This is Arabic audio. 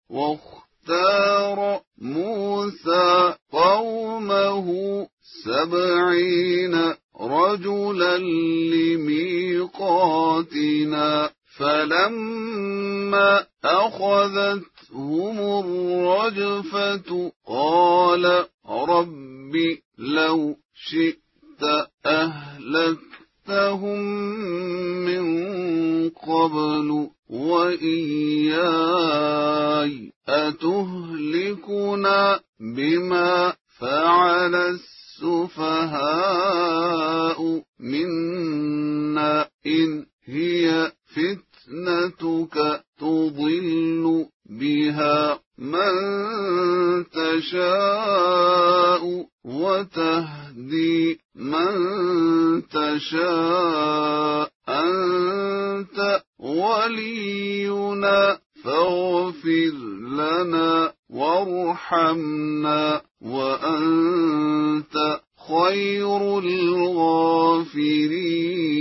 واختار موسى قومه 70 رجلا لميقاتنا فلما أخذتهم الرجفة قال رب لو شئت أهلكتهم من قبل وإياي أتهلكنا بما فعل السفهاء منا إن هي فتنتك تضل بها من تشاء وتهدي من تشاء أنت ولينا فاغفر لنا وارحمنا وأنت خير الغافرين.